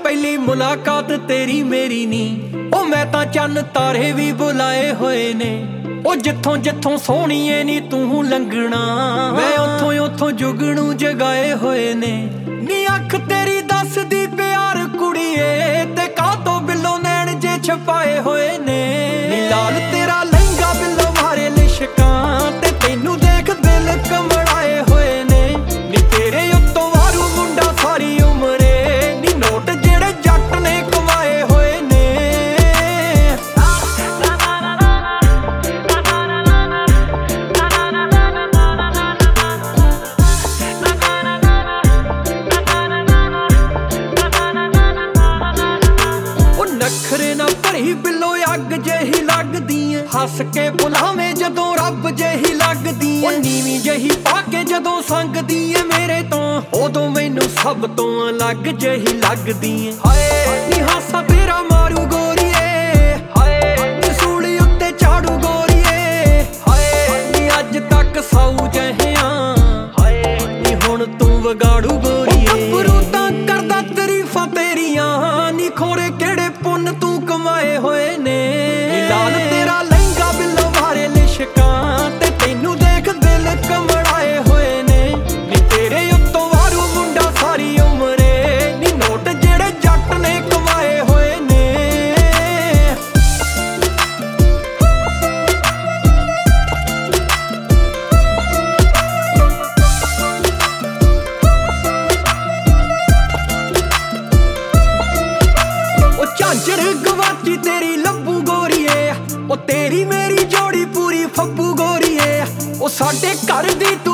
ਪਹਿਲੀ ਮੁਲਾਕਾਤ ਤੇਰੀ ਮੇਰੀ ਨੀ ਉਹ ਮੈਂ ਤਾਂ ਚੰਨ ਤਾਰੇ ਵੀ ਬੁਲਾਏ ਹੋਏ ਨੇ ਉਹ ਜਿੱਥੋਂ ਜਿੱਥੋਂ ਸੋਹਣੀਏ ਨੀ ਤੂੰ ਲੰਘਣਾ ਮੈਂ ਉੱਥੋਂ ਉੱਥੋਂ ਜੁਗਣੂ ਜਗਾਏ ਹੋਏ ਨੇ ਨੀ ਅੱਖ ਤੇਰੀ ਦੱਸਦੀ ਪਿਆਰ ਕੁੜੀਏ ਤੇ ਕਾਹਤੋਂ ਬਿੱਲੋ ਨੈਣ ਜੇ ਛਪਾਏ ਹੋਏ ਨੇ ਨੀ ਲਾਲ ਤੇਰਾ ਲਹਿੰਗਾ ਬਿੱਲੋ ਮਾਰੇ ਲਿਸ਼ਕਾਂ ਤੇ ਤੈਨੂੰ ਦੇਖ ਦਿਲ ਕਮੜਾਏ ਹੋਏ ਨੇ ਨੀ ਤੇਰੇ ਉੱਤੋਂ ਵਾਰੂ ਮੁੰਡਾ ਸਾਰੀ ਉਮਰੇ ਨੀ ਨੋਟ ਜਿਹੜੇ ਜੱਟ ਨੇ ਕਮਾਏ ਹੋਏ ਨੇ ਉਹ ਨਖਰੇ ਨਾ ਭਰੀ ਬਿੱਲੋ ਅੱਗ ਜਿਹੀ ਲੱਗਦੀ ਏ ਹੱਸ ਕੇ ਬੁਲਾਵੇਂ ਜਦੋਂ ਰੱਬ ਜਿਹੀ ਲੱਗਦੀ ਏ ਉਹ ਨੀਵੀਂ ਜਿਹੀ ਪਾ ਕੇ ਜਦੋਂ ਸੰਗਦੀ ਏ ਮੇਰੇ ਤੋਂ ਉਦੋਂ ਮੈਨੂੰ ਸਭ ਤੋਂ ਅਲੱਗ ਜਿਹੀ ਲੱਗਦੀ ਏ ਹਾਏ ਨੀ ਹਾਸਾ ਤੇਰਾ ਮਾਰੂ ਗੋਰੀਏ ਹਾਏ ਨੀ ਸੂਲੀ ਉੱਤੇ ਝਾੜੂ ਗੋਰੀਏ ਹਾਏ ਨੀ ਅੱਜ ਤੱਕ ਸਾਊ ਜਹਿਆਂ ਹਾਏ ਨੀ ਹੁਣ ਤੂੰ ਵਿਗਾੜੂ ਗੋਰੀਏ ਗੱਭਰੂ ਤਾਂ ਕਰਦਾ ਤਾਰੀਫਾਂ ਤੇਰੀਆਂ ਨੀ ਖੋਰੇ ਕਿਹੜੇ ਪੁੰਨ ਤੂੰ ਕਮਾਏ ਹੋਏ ਨੇ ਨੀ ਲਾਲ ਤੇਰਾ ਲਹਿੰਗਾ ਬਿੱਲੋ ਮਾਰੇ ਲਿਸ਼ਕਾਂ ਤੇ ਤੈਨੂੰ ਦੇਖ ਦਿਲ ਕਮੜਾਏ ਹੋਏ ਨੇ ਨੀ ਤੇਰੇ ਉੱਤੋਂ ਵਾਰੂ ਮੁੰਡਾ ਸਾਰੀ ਉਮਰੇ ਨੀ ਨੋਟ ਜਿਹੜੇ ਜੱਟ ਨੇ ਕਮਾਏ ਹੋਏ ਨੇ ਉਹ ਝਾਂਜਰ ਗਵਾਚੀ ਤੇਰੀ ਲੱਭੂ ਗੋਰੀਏ ਉਹ ਤੇਰੀ ਮੇਰੀ ਜੋੜੀ ਪੂਰੀ ਫੱਬੂ ਗੋਰੀਏ ਉਹ ਸਾਡੇ ਘਰ ਦੀ ਤੂੰ